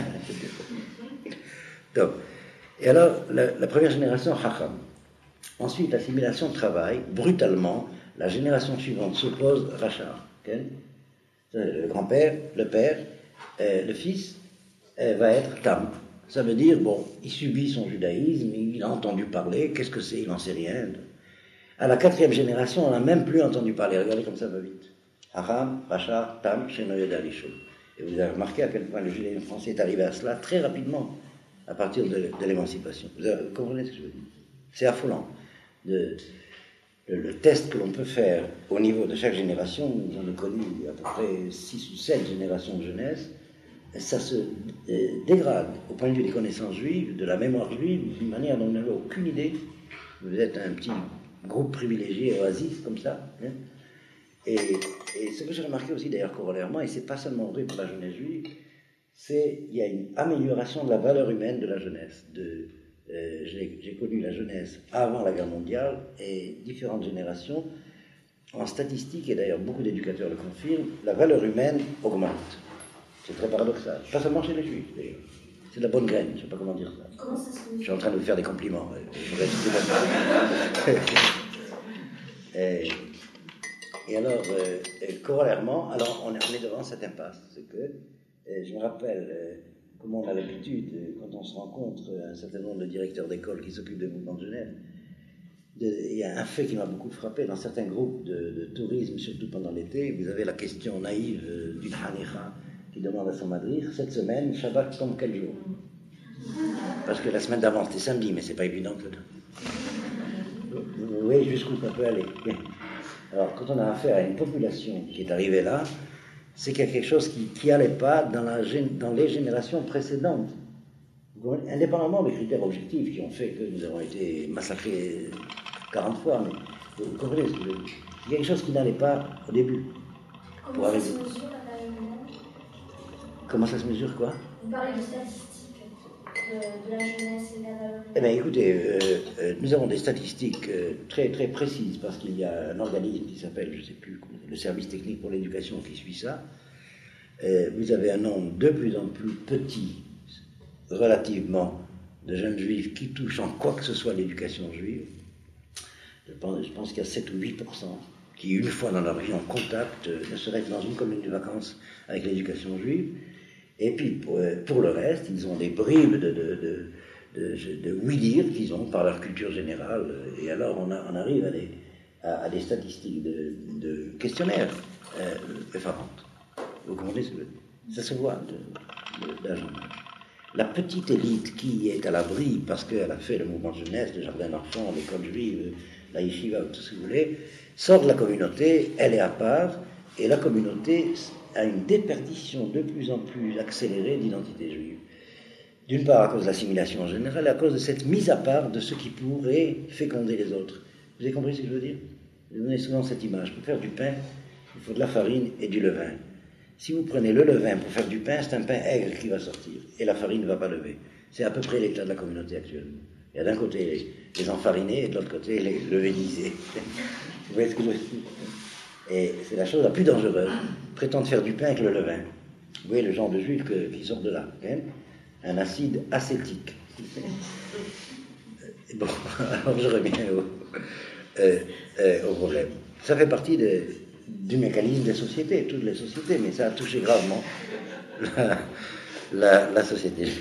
Donc, et alors, la, la première génération, Chacham. Ensuite, l'assimilation travaille, brutalement, la génération suivante s'oppose, Rachar. Okay? Le grand-père, le père, euh, le fils euh, va être Tam. Ça veut dire, bon, il subit son judaïsme, il a entendu parler, qu'est-ce que c'est, il n'en sait rien. À la quatrième génération, on n'a même plus entendu parler. Regardez comme ça va vite. Chacham, Rachar, Tam, Sheno Yoder Lishon. Et vous avez remarqué à quel point le judaïsme français est arrivé à cela très rapidement, à partir de, de l'émancipation. Vous, avez, vous comprenez ce que je veux dire? C'est affolant. De, de, le test que l'on peut faire au niveau de chaque génération, nous en avons connu à peu près six ou sept générations de jeunesse, ça se euh, dégrade au point de vue des connaissances juives, de la mémoire juive, d'une manière dont vous n'avez aucune idée. Vous êtes un petit groupe privilégié, oasis, comme ça. Hein. Et, et ce que j'ai remarqué aussi d'ailleurs corollairement, et c'est pas seulement vrai pour la jeunesse juive, c'est qu'il y a une amélioration de la valeur humaine de la jeunesse. De, euh, j'ai, j'ai connu la jeunesse avant la guerre mondiale, et différentes générations, en statistique, et d'ailleurs beaucoup d'éducateurs le confirment, la valeur humaine augmente. C'est très paradoxal. Pas seulement chez les juifs, d'ailleurs. C'est de la bonne graine, je ne sais pas comment dire ça. Comment ça se fait ? Je suis en train de vous faire des compliments. et, et alors, euh, corollairement, alors on est devant cette impasse. C'est que, euh, je me rappelle, euh, comment on a l'habitude, euh, quand on se rencontre, un certain nombre de directeurs d'école qui s'occupent des mouvements de Genève, de, il y a un fait qui m'a beaucoup frappé. Dans certains groupes de, de tourisme, surtout pendant l'été, vous avez la question naïve euh, d'une Hanicha qui demande à son madrire, cette semaine, Shabbat tombe quel jour? Parce que la semaine d'avant, c'était samedi, mais c'est pas évident que... Vous voyez jusqu'où ça peut aller. Alors, quand on a affaire à une population qui est arrivée là, c'est qu'il y a quelque chose qui n'allait pas dans, la, dans les générations précédentes. Indépendamment des critères objectifs qui ont fait que nous avons été massacrés quarante fois, mais vous comprenez ce que je veux dire. Il y a quelque chose qui n'allait pas au début. Comment ça se mesure la valeur humaine ? Comment ça se mesure, quoi ? Vous parlez de statistiques de, de la jeunesse et de la valeur humaine. Eh bien, écoutez, euh, euh, nous avons des statistiques euh, très, très précises, parce qu'il y a un organisme qui s'appelle, je ne sais plus, le service technique pour l'éducation qui suit ça. Euh, vous avez un nombre de plus en plus petit, relativement, de jeunes juifs qui touchent en quoi que ce soit l'éducation juive. Je pense, je pense qu'il y a sept ou huit pour cent qui, une fois dans leur vie, ont contact, euh, ne serait-ce dans une commune de vacances avec l'éducation juive. Et puis, pour, pour le reste, ils ont des bribes de, de, de, de, de oui-dire qu'ils ont par leur culture générale. Et alors, on, a, on arrive à des, à, à des statistiques de, de questionnaires euh, effarantes. Vous comprenez ce que je veux dire? Ça se voit d'âge en âge. La petite élite qui est à l'abri parce qu'elle a fait le mouvement de jeunesse, le jardin d'enfants, l'école juive, la yeshiva, tout ce que vous voulez, sort de la communauté, elle est à part, et la communauté a une déperdition de plus en plus accélérée d'identité juive. D'une part à cause de l'assimilation en général, et à cause de cette mise à part de ce qui pourrait féconder les autres. Vous avez compris ce que je veux dire? Je donne souvent cette image. Pour faire du pain, il faut de la farine et du levain. Si vous prenez le levain pour faire du pain, c'est un pain aigre qui va sortir, et la farine ne va pas lever. C'est à peu près l'état de la communauté actuellement. Il y a d'un côté les, les enfarinés, et de l'autre côté les levénisés. Vous voyez ce que je veux dire? Et c'est la chose la plus dangereuse, prétendre faire du pain avec le levain. Vous voyez le genre de juif que, qui sort de là, hein? Un acide acétique. Bon, alors je reviens au, euh, euh, au problème. Ça fait partie de, du mécanisme des sociétés, toutes les sociétés, mais ça a touché gravement la, la, la société juive.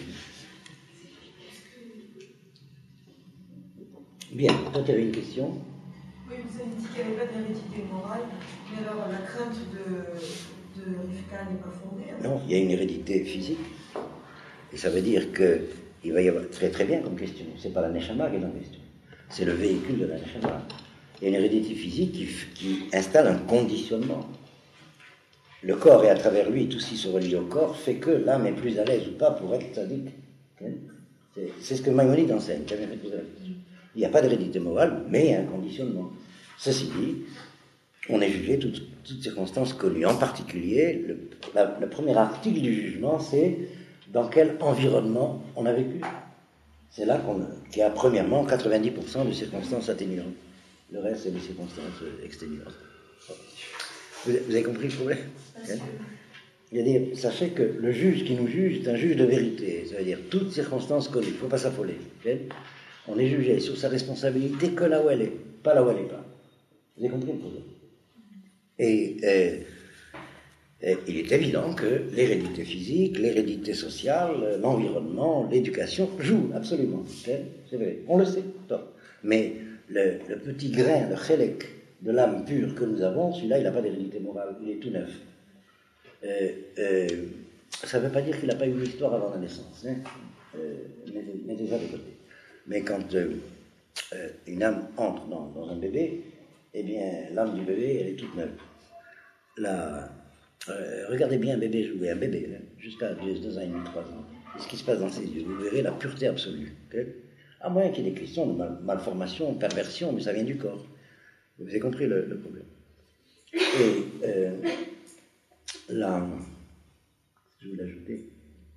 Bien, toi tu avais une question? Oui, vous avez dit qu'il n'y avait pas d'hérédité morale, mais alors la crainte de, de Rivka n'est pas fondée? Alors... Non, il y a une hérédité physique, et ça veut dire qu'il va y avoir, très très bien comme question, c'est pas la Neshama qui est en question, c'est le véhicule de la Neshama. Il y a une hérédité physique qui, qui installe un conditionnement. Le corps, et à travers lui, tout ce qui se relie au corps, fait que l'âme est plus à l'aise ou pas pour être tzaddik. C'est, c'est ce que Maïmonide enseigne. Il n'y a pas d'hérédité morale, mais il y a un conditionnement. Ceci dit, on est jugé toutes, toutes circonstances connues. En particulier, le, la, le premier article du jugement, c'est dans quel environnement on a vécu. C'est là qu'on, qu'il y a premièrement quatre-vingt-dix pour cent de circonstances atténuantes. Le reste, c'est des circonstances exténuantes. Vous, vous avez compris le problème? C'est-à-dire, sachez que le juge qui nous juge est un juge de vérité. Ça veut dire toutes circonstances connues. Il ne faut pas s'affoler. Okay? On est jugé sur sa responsabilité que là où elle est, pas là où elle n'est pas. Vous avez compris le problème? Et, et, et il est évident que l'hérédité physique, l'hérédité sociale, l'environnement, l'éducation jouent absolument. Okay? C'est vrai. On le sait. Mais le, le petit grain, le chélek de l'âme pure que nous avons, celui-là, il n'a pas d'hérédité morale. Il est tout neuf. Euh, euh, ça ne veut pas dire qu'il n'a pas eu une histoire avant la naissance. Hein? Euh, mais, mais déjà de côté. Mais quand euh, euh, une âme entre dans, dans un bébé, eh bien, l'âme du bébé, elle est toute neuve. La, euh, regardez bien un bébé jouer, un bébé, hein, jusqu'à deux ans et demi, trois ans. Et ce qui se passe dans ses yeux, vous verrez la pureté absolue. Okay? À moins qu'il y ait des questions de mal, malformation, perversion, mais ça vient du corps. Vous avez compris le, le problème. Et euh, là, je vais l'ajouter.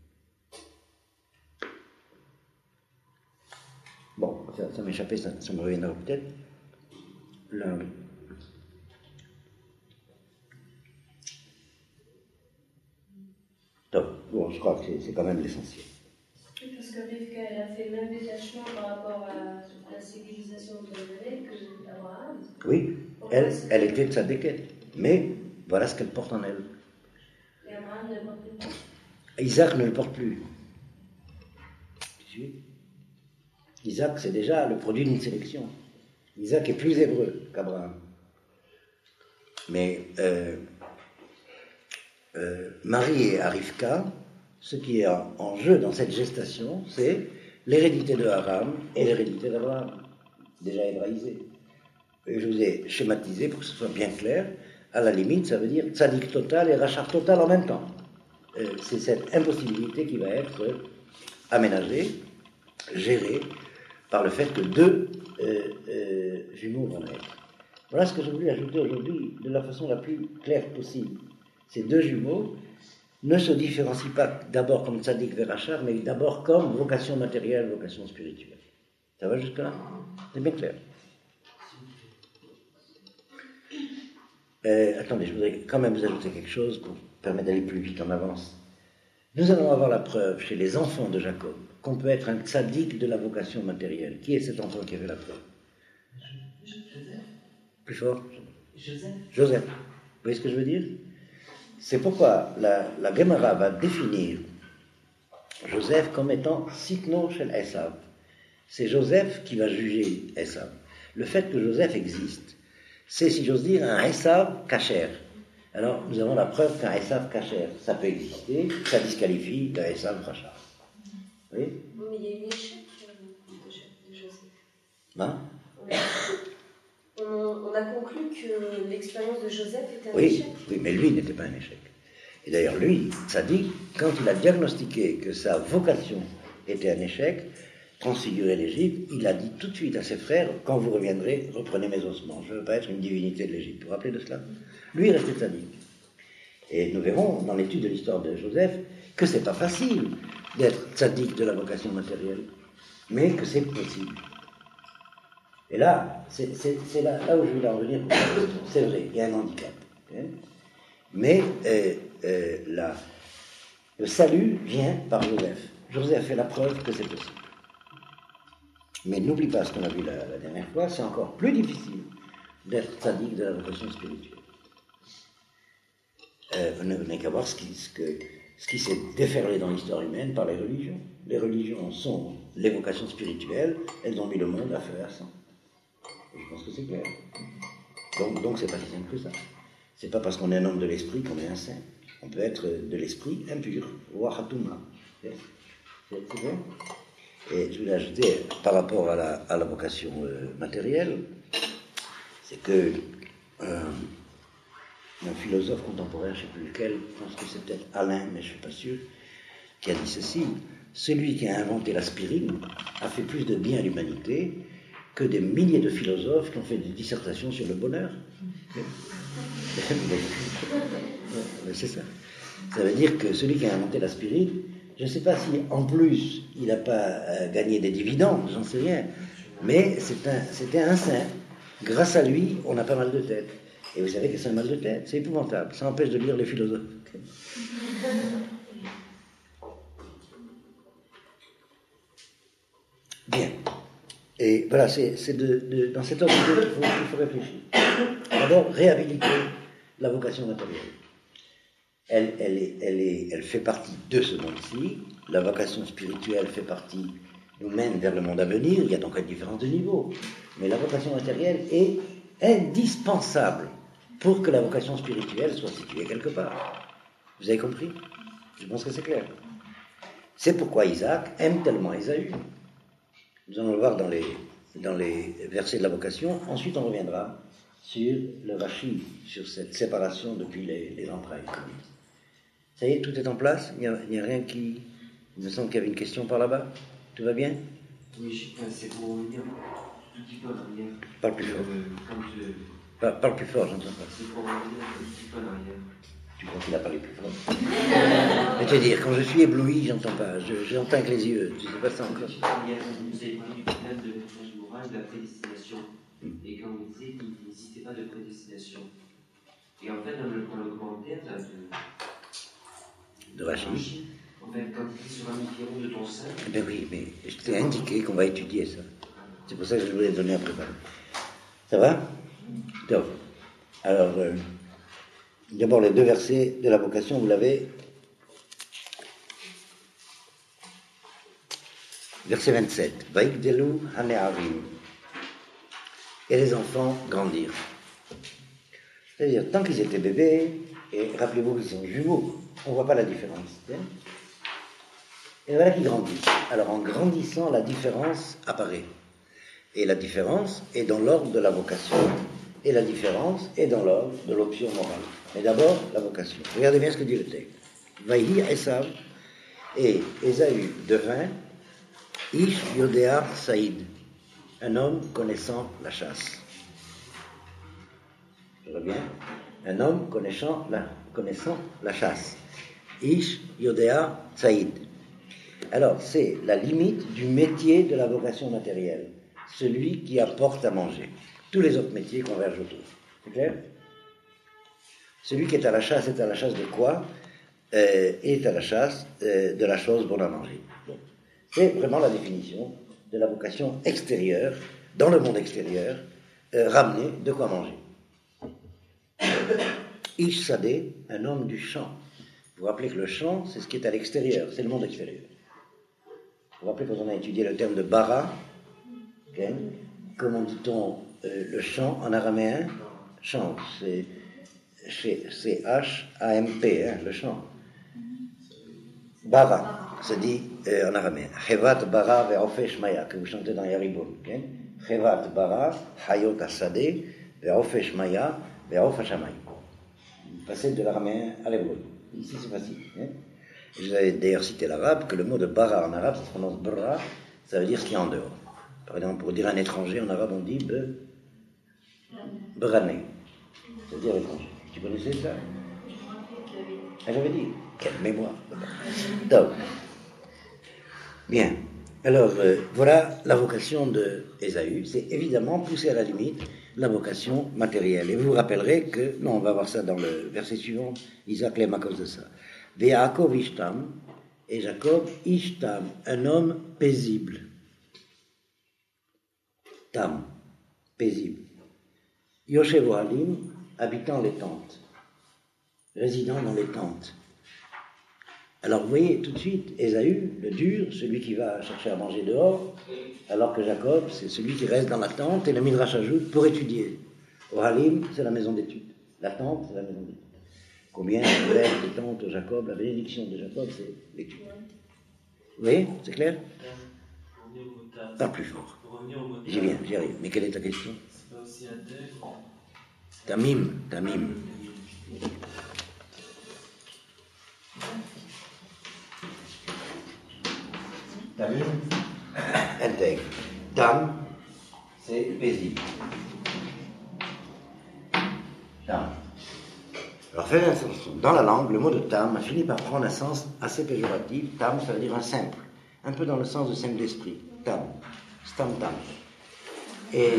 Bon, ça, ça m'échappait, ça, ça me reviendra peut-être. Là. Donc, bon, je crois que c'est, c'est quand même l'essentiel. Oui, parce que Rivka, elle a fait le même détachement par rapport à la civilisation de Noé que d'Abraham. Oui, elle, elle était de sa déquête, mais voilà ce qu'elle porte en elle. Et Abraham ne portait pas. Isaac ne le porte plus. Isaac, c'est déjà le produit d'une sélection. Isaac est plus hébreu qu'Abraham. Mais euh, euh, Marie et Rivka, ce qui est en, en jeu dans cette gestation, c'est l'hérédité de Abraham et l'hérédité d'Abraham, déjà hébraïsée. Et je vous ai schématisé pour que ce soit bien clair. À la limite, ça veut dire tzaddik total et rachar total en même temps. Euh, c'est cette impossibilité qui va être aménagée, gérée, par le fait que deux euh, euh, jumeaux vont naître. Voilà ce que je voulais ajouter aujourd'hui de la façon la plus claire possible. Ces deux jumeaux ne se différencient pas d'abord comme tzaddik vers rachar, mais d'abord comme vocation matérielle, vocation spirituelle. Ça va jusque-là? C'est bien clair. Euh, attendez, je voudrais quand même vous ajouter quelque chose pour permettre d'aller plus vite en avance. Nous allons avoir la preuve chez les enfants de Jacob qu'on peut être un tzaddik de la vocation matérielle. Qui est cet enfant qui avait la preuve? Plus fort? Joseph. Joseph. Vous voyez ce que je veux dire? C'est pourquoi la, la Gemara va définir Joseph comme étant Sikno Shel Esav. C'est Joseph qui va juger Esav. Le fait que Joseph existe, c'est, si j'ose dire, un Esav kasher. Alors, nous avons la preuve qu'un Esav kasher, ça peut exister, ça disqualifie d'un Esav rachat. Oui? Mais il y a eu l'échec de Joseph. Hein? On, on a conclu que l'expérience de Joseph était un Oui, échec. oui, mais lui n'était pas un échec. Et d'ailleurs, lui, ça dit, quand il a diagnostiqué que sa vocation était un échec, transfigurer l'Égypte, il a dit tout de suite à ses frères, quand vous reviendrez, reprenez mes ossements. Je ne veux pas être une divinité de l'Égypte. Vous vous rappelez de cela? Lui, il restait tzaddik. Et nous verrons, dans l'étude de l'histoire de Joseph, que c'est pas facile d'être tzaddik de la vocation matérielle, mais que c'est possible. Et là, c'est, c'est, c'est là, là où je voulais en venir. C'est vrai, il y a un handicap. Hein, mais euh, euh, la, le salut vient par Joseph. Joseph fait la preuve que c'est possible. Mais n'oublie pas ce qu'on a vu la, la dernière fois, c'est encore plus difficile d'être tzaddik de la vocation spirituelle. Euh, vous n'avez qu'à voir ce qui, ce, que, ce qui s'est déferlé dans l'histoire humaine par les religions. Les religions sont les vocations spirituelles, elles ont mis le monde à feu et à sang. Et je pense que c'est clair. Donc, donc c'est pas si simple que ça. C'est pas parce qu'on est un homme de l'esprit qu'on est un saint. On peut être de l'esprit impur, wahatouma. C'est vrai. Et je voulais ajouter, par rapport à la, à la vocation euh, matérielle, c'est que euh, un philosophe contemporain, je ne sais plus lequel, je pense que c'est peut-être Alain, mais je ne suis pas sûr, qui a dit ceci: celui qui a inventé l'aspirine a fait plus de bien à l'humanité que des milliers de philosophes qui ont fait des dissertations sur le bonheur. Mais c'est ça. Ça veut dire que celui qui a inventé l'aspirine, je ne sais pas si en plus il n'a pas euh, gagné des dividendes, j'en sais rien, mais c'est un, c'était un saint. Grâce à lui, on a pas mal de tête. Et vous savez que c'est un mal de tête, c'est épouvantable, ça empêche de lire les philosophes. Bien. Et voilà, c'est, c'est de, de, dans cet ordre d'idée qu'il faut, il faut réfléchir. D'abord, réhabiliter la vocation matérielle. Elle, elle, est, elle, est, elle fait partie de ce monde-ci. La vocation spirituelle fait partie, nous mène vers le monde à venir. Il y a donc une différence de niveau. Mais la vocation matérielle est indispensable pour que la vocation spirituelle soit située quelque part. Vous avez compris? Je pense que c'est clair. C'est pourquoi Isaac aime tellement Ésaü. Nous allons le voir dans les, dans les versets de la vocation. Ensuite, on reviendra sur le Rashi, sur cette séparation depuis les, les entrailles. Ça y est, tout est en place? Il n'y a, a rien qui... Il me semble qu'il y avait une question par là-bas. Tout va bien? Oui, c'est pour revenir tout petit peu en arrière. Parle plus fort. Euh, quand je... Parle, parle plus fort, j'entends pas. C'est pour revenir un petit peu en arrière. Tu crois qu'il a parlé plus fort? Je vais te dire, quand je suis ébloui, j'entends pas. Je, j'entends avec les yeux. Tu sais pas ça encore? Hier, vous avez parlé du problème de l'héritage moral, de la prédestination. Et quand vous disiez qu'il n'existait pas de prédestination. Et en fait, dans le, dans le commentaire là, de, De Rachid. En fait, quand tu es sur un micro de ton sein. Eh bien oui, mais je t'ai indiqué qu'on va étudier ça. C'est pour ça que je voulais donner à préparer. Ça va? Donc, alors, euh, d'abord les deux versets de la vocation, vous l'avez. Verset vingt-sept. Vaïkdelou hane'arim. Et les enfants grandirent. C'est-à-dire, tant qu'ils étaient bébés, et rappelez-vous qu'ils sont jumeaux, on ne voit pas la différence. Hein? Et voilà qu'ils grandissent. Alors, en grandissant, la différence apparaît. Et la différence est dans l'ordre de la vocation. Et la différence est dans l'ordre de l'option morale. Mais d'abord, la vocation. Regardez bien ce que dit le texte. Vaïhi Esav, et Ésaü devint Ish Yodéa Saïd, un homme connaissant la chasse. Je reviens. Un homme connaissant la, connaissant la chasse. Ish Yodéa Saïd. Alors, c'est la limite du métier de la vocation matérielle. Celui qui apporte à manger. Tous les autres métiers convergent autour. C'est clair? Celui qui est à la chasse est à la chasse de quoi? euh, Est à la chasse euh, de la chose bonne à manger. Bon. C'est vraiment la définition de la vocation extérieure, dans le monde extérieur, euh, ramener de quoi manger. Ish Sadeh, un homme du champ. Vous vous rappelez que le champ, c'est ce qui est à l'extérieur, c'est le monde extérieur. Vous vous rappelez quand on a étudié le terme de bara, okay, comment dit-on euh, le champ en araméen? Champ, c'est C H A M P, hein, le champ. Bara, se dit euh, en araméen. Chevat bara ve'ofesh maya, que vous chantez dans Yaribon. Okay? Chevat bara, hayot asadeh, ve'ofesh maya, ve'of hashamayim. Passer de l'araméen à l'hébreu. Ici, c'est facile. Hein? Je vous avais d'ailleurs cité l'arabe, que le mot de bara en arabe, ça se prononce bra, ça veut dire ce qui est en dehors. Par exemple, pour dire un étranger, en arabe, on dit be, brané. C'est-à-dire étranger. Tu connaissais ça? Ah, j'avais dit. Quelle mémoire. Donc, bien. Alors, euh, voilà la vocation de Ésaü. C'est évidemment pousser à la limite la vocation matérielle. Et vous vous rappellerez que, non, on va voir ça dans le verset suivant, Isaac l'aime à cause de ça. Ve'Yaakov ishtam, et Jacob ishtam, un homme paisible. Tam, paisible. Yoshev Halim, habitant les tentes, résidant dans les tentes. Alors vous voyez tout de suite Ésaü, le dur, celui qui va chercher à manger dehors, alors que Jacob, c'est celui qui reste dans la tente, et le Midrash ajoute pour étudier. Ohalim, c'est la maison d'études. La tente, c'est la maison d'études. Combien de lèvres des tentes au Jacob, la bénédiction de Jacob, c'est l'étude. Vous voyez, c'est clair? Pas plus fort. J'y viens, j'y arrive. Mais quelle est ta question? C'est pas aussi intègre. Tamim, tamim. Tamim, intègre. Tam, c'est paisible. Tam. Alors faites attention. Dans la langue, le mot de tam a fini par prendre un sens assez péjoratif. Tam, ça veut dire un simple. Un peu dans le sens de simple d'esprit. Tam. Stam tam. Et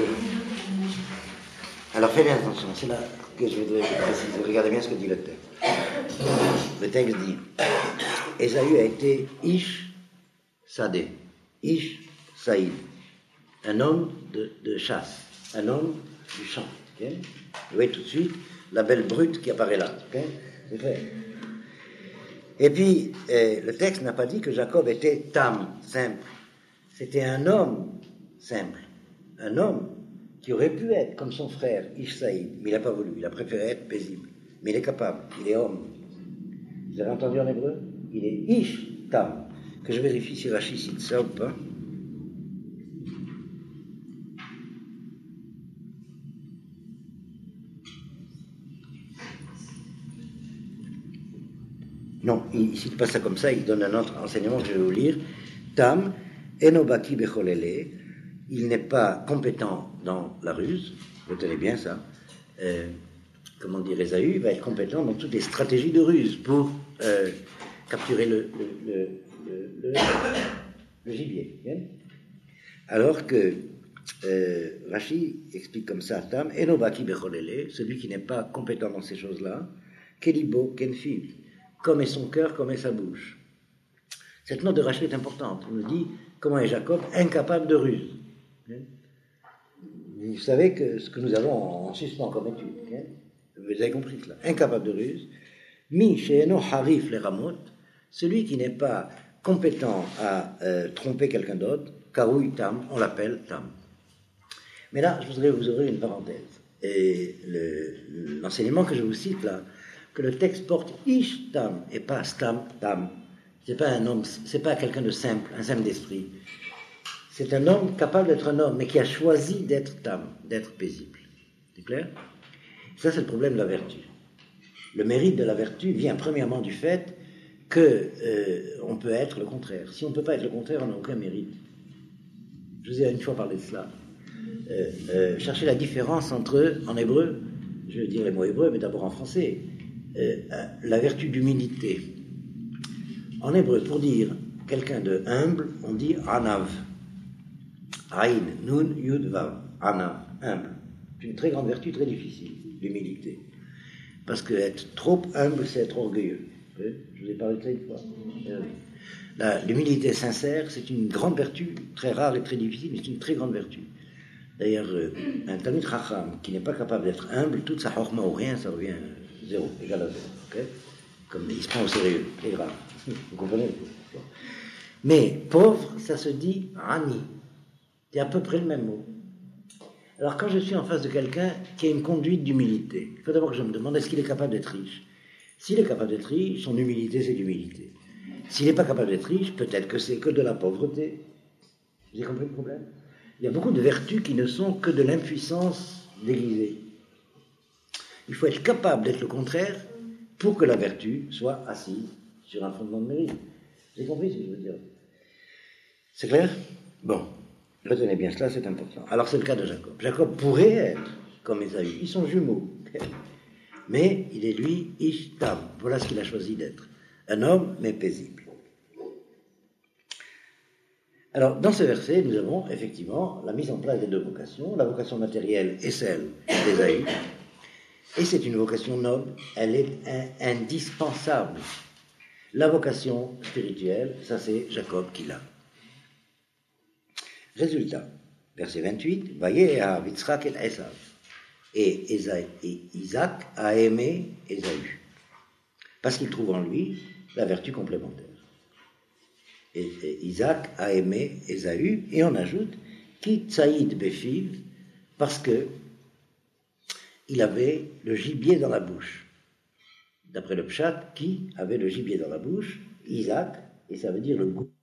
alors faites attention, c'est là que je voudrais préciser. Regardez bien ce que dit le texte. Le texte dit Ésaü a été Ish Sadeh, Ish Saïd, un homme de, de chasse, un homme du champ. Okay? Vous voyez tout de suite la belle brute qui apparaît là. Okay? C'est fait. Et puis, euh, le texte n'a pas dit que Jacob était tam, simple. C'était un homme simple, un homme qui aurait pu être comme son frère, Ish Saïd, mais il n'a pas voulu, il a préféré être paisible. Mais il est capable, il est homme. Vous avez entendu en hébreu? Il est Ish Tam. Que je vérifie si Rashi cite ça ou pas. Non, il ne cite pas ça comme ça, il donne un autre enseignement, je vais vous lire. Tam, Enobaki Becholele, il n'est pas compétent dans la ruse, retenez bien ça. Euh, comment dire, Ésaü va être compétent dans toutes les stratégies de ruse pour euh, capturer le, le, le, le, le, le gibier. Hein? Alors que euh, Rashi explique comme ça, Tam, Enobaki Becholele, celui qui n'est pas compétent dans ces choses-là, Kelibo Kenfi, comme est son cœur, comme est sa bouche. Cette note de Rashi est importante. On nous dit comment est Jacob incapable de ruse. Vous savez que ce que nous avons en suspens comme étude, hein? Vous avez compris cela. Incapable de ruse. Mi she'eno harif les ramot, celui qui n'est pas compétent à euh, tromper quelqu'un d'autre, karoui tam, on l'appelle tam. Mais là, je voudrais vous ouvrir une parenthèse. Et le, l'enseignement que je vous cite là, que le texte porte ish tam et pas stam tam. C'est pas un homme, c'est pas quelqu'un de simple, un simple d'esprit. C'est un homme capable d'être un homme, mais qui a choisi d'être tam, d'être paisible. C'est clair? Ça, c'est le problème de la vertu. Le mérite de la vertu vient premièrement du fait que euh, on peut être le contraire. Si on ne peut pas être le contraire, on n'a aucun mérite. Je vous ai une fois parlé de cela. Euh, euh, cherchez la différence entre, en hébreu, je vais dire les mots hébreux, mais d'abord en français, euh, la vertu d'humilité. En hébreu, pour dire quelqu'un de humble, on dit anav. Aïn, nun, yud, vav. Anav, humble. C'est une très grande vertu, très difficile, l'humilité. Parce que être trop humble, c'est être orgueilleux. Je vous ai parlé de ça une fois. La, l'humilité sincère, c'est une grande vertu, très rare et très difficile, mais c'est une très grande vertu. D'ailleurs, euh, un Talmid Chacham qui n'est pas capable d'être humble, toute sa chorma ou rien, ça revient zéro, égal à zéro. Okay? Comme il se prend au sérieux, c'est grave. Vous comprenez? Mais pauvre, ça se dit ani. C'est à peu près le même mot. Alors quand je suis en face de quelqu'un qui a une conduite d'humilité, il faut d'abord que je me demande est-ce qu'il est capable d'être riche. S'il est capable d'être riche, son humilité c'est l'humilité. S'il n'est pas capable d'être riche, peut-être que c'est que de la pauvreté. Vous avez compris le problème? Il y a beaucoup de vertus qui ne sont que de l'impuissance déguisée. Il faut être capable d'être le contraire pour que la vertu soit assise sur un fondement de mérite. Vous avez compris ce que je veux dire? C'est clair? Bon, retenez bien cela, c'est important. Alors c'est le cas de Jacob. Jacob pourrait être comme Ésaü. Ils sont jumeaux. Mais il est lui, Ishtam. Voilà ce qu'il a choisi d'être. Un homme, mais paisible. Alors, dans ce verset, nous avons effectivement la mise en place des deux vocations. La vocation matérielle est celle d'Ésaü. Et c'est une vocation noble, elle est in- indispensable. La vocation spirituelle, ça c'est Jacob qui l'a. Résultat, verset vingt-huit, Vaye à Yitzhak et Esav. Et, Esa- et Isaac a aimé Ésaü, parce qu'il trouve en lui la vertu complémentaire. Et, et Isaac a aimé Ésaü, et on ajoute Ki tsaïd befiv, parce que il avait le gibier dans la bouche. D'après le pshat, qui avait le gibier dans la bouche? Isaac, et ça veut dire le goût.